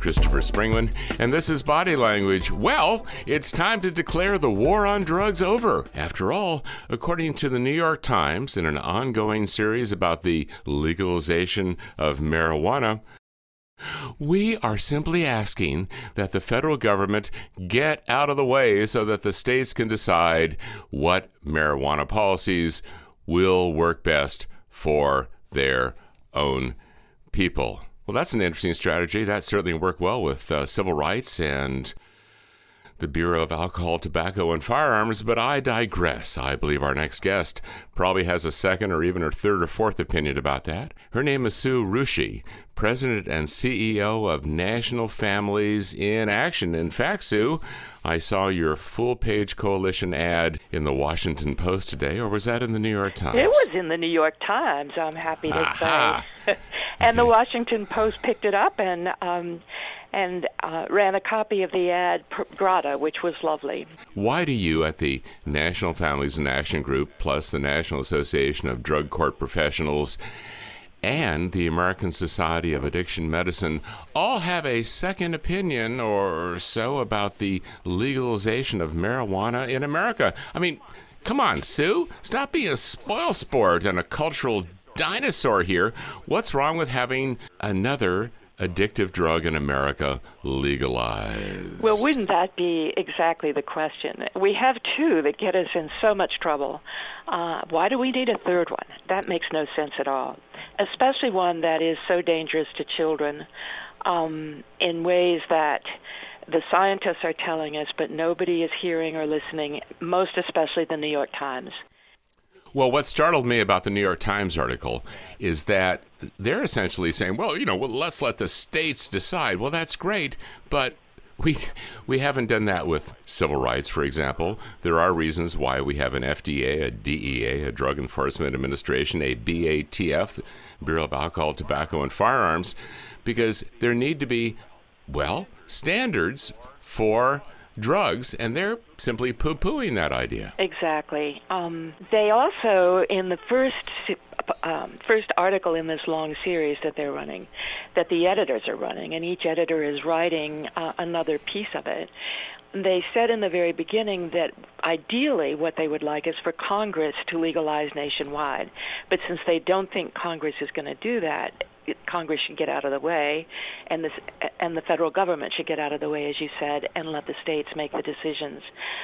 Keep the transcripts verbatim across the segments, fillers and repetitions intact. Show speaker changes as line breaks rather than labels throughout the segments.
Christopher Springman, and this is Body Language. Well, it's time to declare the war on drugs over. After all, according to the New York Times, in an ongoing series about the legalization of marijuana, we are simply asking that the federal government get out of the way so that the states can decide what marijuana policies will work best for their own people. Well, that's an interesting strategy. That certainly worked well with uh, civil rights and the Bureau of Alcohol, Tobacco, and Firearms, but I digress. I believe our next guest probably has a second or even a third or fourth opinion about that. Her name is Sue Ruschi, President and C E O of National Families in Action. In fact, Sue, I saw your full-page coalition ad in the Washington Post today, or was that in the New York Times?
It was in the New York Times, I'm happy to
Aha.
say. And the Washington Post picked it up and um, and uh, ran a copy of the ad grata, which was lovely.
Why do you at the National Families in Action Group, plus the National Association of Drug Court Professionals, and the American Society of Addiction Medicine all have a second opinion or so about the legalization of marijuana in America? I mean, come on, Sue. Stop being a spoilsport and a cultural dinosaur here. What's wrong with having another addictive drug in America legalized?
Well, wouldn't that be exactly the question? We have two that get us in so much trouble. Uh, why do we need a third one? That makes no sense at all, especially one that is so dangerous to children um, in ways that the scientists are telling us, but nobody is hearing or listening, most especially the New York Times.
Well, what startled me about the New York Times article is that they're essentially saying, well, you know, well, let's let the states decide. Well, that's great, but we we haven't done that with civil rights, for example. There are reasons why we have an F D A, a D E A, a Drug Enforcement Administration, a B A T F, Bureau of Alcohol, Tobacco, and Firearms, because there need to be, well, standards for drugs, and they're simply poo-pooing that idea.
Exactly. Um, they also, in the first um, first article in this long series that they're running, that the editors are running, and each editor is writing uh, another piece of it, they said in the very beginning that ideally what they would like is for Congress to legalize nationwide. But since they don't think Congress is going to do that, Congress should get out of the way, and this and the federal government should get out of the way, as you said, and let the states make the decisions.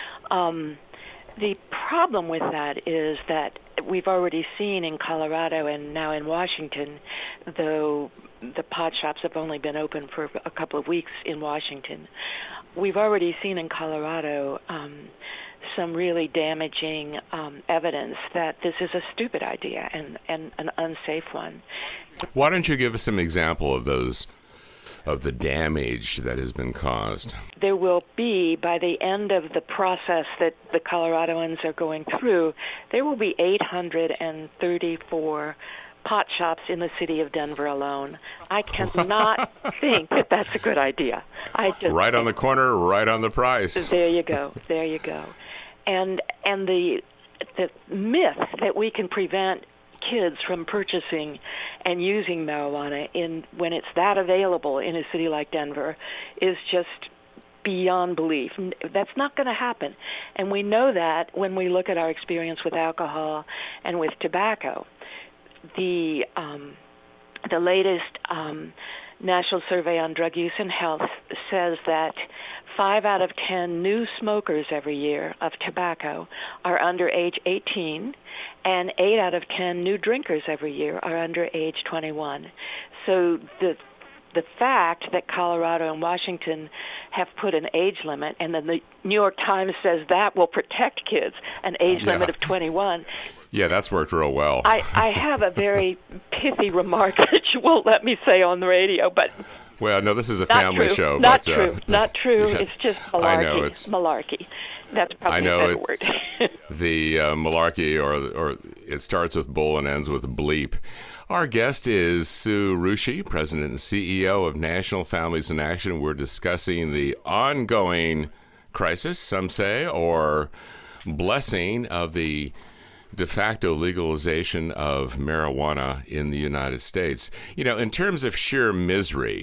Um, the problem with that is that we've already seen in Colorado and now in Washington, though the pot shops have only been open for a couple of weeks in Washington, we've already seen in Colorado um, some really damaging um, evidence that this is a stupid idea and, and an unsafe one.
Why don't you give us some example of those, of the damage that has been caused?
There will be, by the end of the process that the Coloradoans are going through, there will be eight hundred thirty-four pot shops in the city of Denver alone. I cannot think that that's a good idea. I just
right on the corner, right on the price.
There you go. There you go. And and the the myth that we can prevent kids from purchasing and using marijuana in when it's that available in a city like Denver is just beyond belief. That's not going to happen. And we know that when we look at our experience with alcohol and with tobacco. The um, the latest um, National Survey on Drug Use and Health says that five out of ten new smokers every year of tobacco are under age eighteen, and eight out of ten new drinkers every year are under age twenty-one. So the the fact that Colorado and Washington have put an age limit, and then the New York Times says that will protect kids, an age
yeah.
limit of twenty-one.
Yeah, that's worked real well.
I, I have a very pithy remark that you won't let me say on the radio, but
well, no, this is a
not
family
true.
show.
Not
but,
true.
Uh,
not true.
yes.
It's just malarkey.
I know it's
malarkey. That's probably
I know
a better word.
the uh, malarkey, or or it starts with bull and ends with bleep. Our guest is Sue Ruschi, President and C E O of National Families in Action. We're discussing the ongoing crisis, some say, or blessing of the de facto legalization of marijuana in the United States. You know, in terms of sheer misery,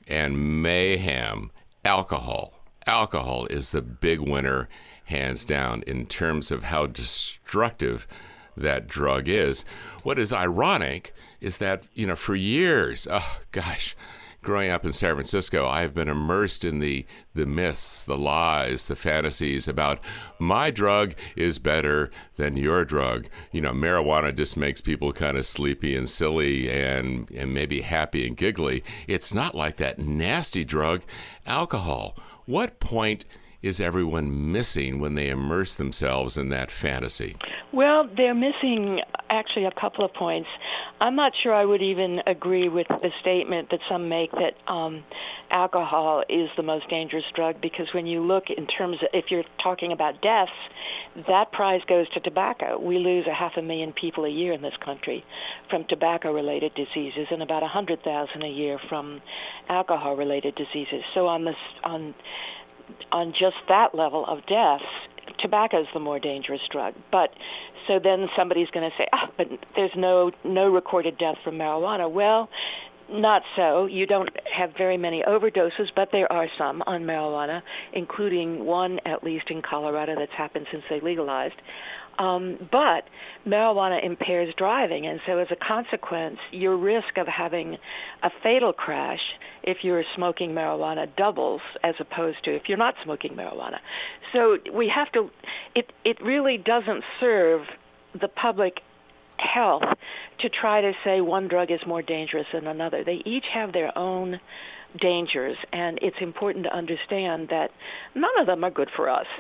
and mayhem, alcohol. Alcohol is the big winner, hands down, in terms of how destructive that drug is. What is ironic is that, you know, for years, oh gosh, growing up in San Francisco, I have been immersed in the, the myths, the lies, the fantasies about my drug is better than your drug. You know, marijuana just makes people kind of sleepy and silly and, and maybe happy and giggly. It's not like that nasty drug, alcohol. What point is everyone missing when they immerse themselves in that fantasy?
Well, they're missing actually a couple of points. I'm not sure I would even agree with the statement that some make that um, alcohol is the most dangerous drug, because when you look in terms of, if you're talking about deaths, that prize goes to tobacco. We lose a half a million people a year in this country from tobacco-related diseases, and about one hundred thousand a year from alcohol-related diseases. So on this, on on just that level of deaths, tobacco is the more dangerous drug. But so then somebody's going to say, ah, but there's no no recorded death from marijuana. Well, not so. You don't have very many overdoses, but there are some on marijuana, including one at least in Colorado that's happened since they legalized. Um, but marijuana impairs driving, and so as a consequence, your risk of having a fatal crash if you're smoking marijuana doubles as opposed to if you're not smoking marijuana. So we have to, it, it really doesn't serve the public health to try to say one drug is more dangerous than another. They each have their own dangers, and it's important to understand that none of them are good for us.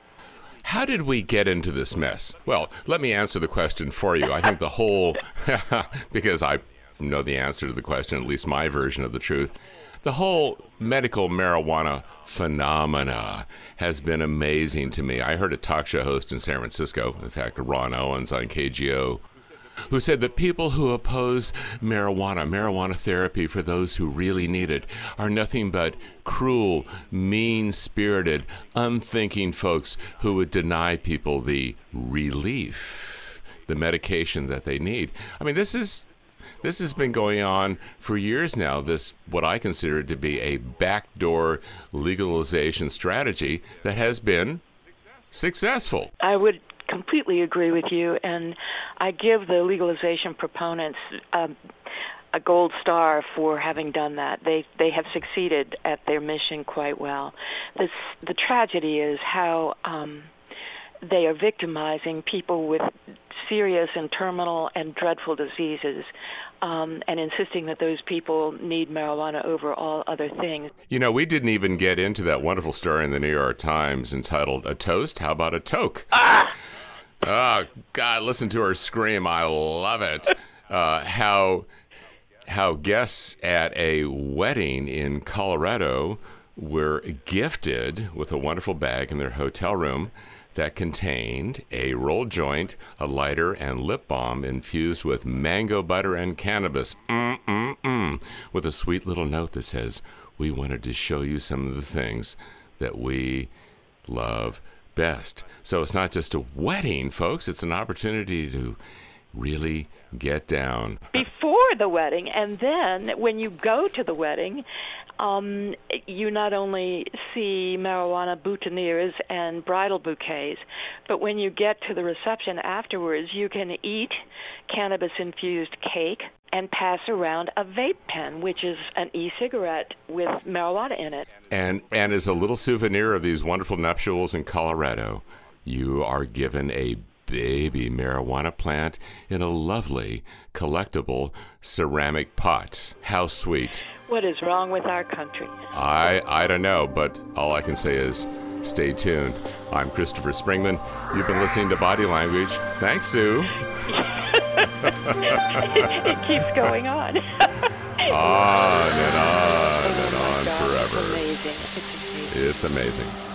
How did we get into this mess? Well, let me answer the question for you. I think the whole, because I know the answer to the question, at least my version of the truth, the whole medical marijuana phenomena has been amazing to me. I heard a talk show host in San Francisco, in fact, Ron Owens on K G O, who said that people who oppose marijuana, marijuana therapy for those who really need it, are nothing but cruel, mean-spirited, unthinking folks who would deny people the relief, the medication that they need. I mean, this is this has been going on for years now, this what I consider to be a backdoor legalization strategy that has been successful.
I would completely agree with you, and I give the legalization proponents um, a gold star for having done that. They they have succeeded at their mission quite well. This, the tragedy is how um, they are victimizing people with serious and terminal and dreadful diseases, um, and insisting that those people need marijuana over all other things.
You know, we didn't even get into that wonderful story in the New York Times entitled, "A Toast? How about a Toke?"
Ah!
Oh, God, listen to her scream. I love it. Uh, how how guests at a wedding in Colorado were gifted with a wonderful bag in their hotel room that contained a roll joint, a lighter, and lip balm infused with mango butter and cannabis. Mm-mm-mm. With a sweet little note that says, "We wanted to show you some of the things that we love best." So it's not just a wedding, folks. It's an opportunity to really get down.
Before the wedding, and then when you go to the wedding, um, you not only see marijuana boutonnieres and bridal bouquets, but when you get to the reception afterwards, you can eat cannabis-infused cake and pass around a vape pen, which is an e-cigarette with marijuana in it.
And and as a little souvenir of these wonderful nuptials in Colorado, you are given a baby marijuana plant in a lovely, collectible ceramic pot. How sweet.
What is wrong with our country?
I I don't know, but all I can say is stay tuned. I'm Christopher Springman. You've been listening to Body Language. Thanks, Sue.
It keeps going on.
On and on and on
Oh,
forever.
it's amazing. It's amazing.
It's amazing.